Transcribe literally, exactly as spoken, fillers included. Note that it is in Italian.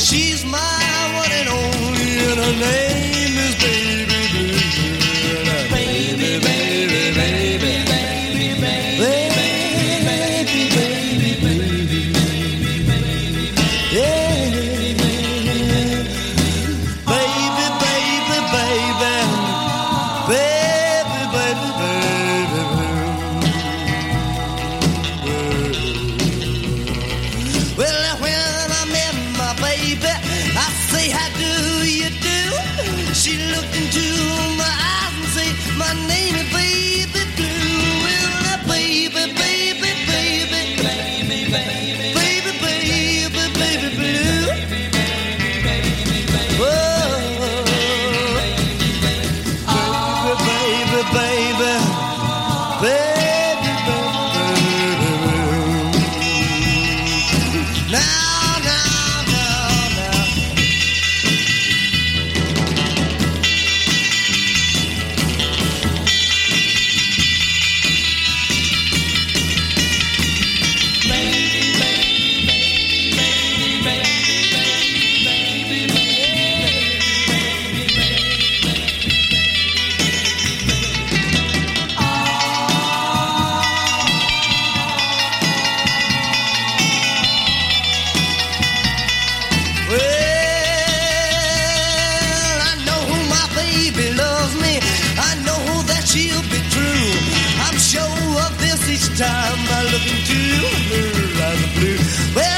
She's my one and only, and her name is Baby Blue. Baby, baby, baby, baby, baby, baby, baby, baby, yeah. Baby, baby, baby, baby, baby, baby. Well, when I met my baby, I say, how do you do? She looked into my eyes and say, my name is Baby Blue. Well, now, baby, baby, baby, baby, baby, baby, baby, baby Blue. Whoa, baby, baby, baby, baby, baby, now, now, now, now. Well, I know my baby loves me. I know that she'll be true. I'm sure of this each time I look into her eyes of blue. Well,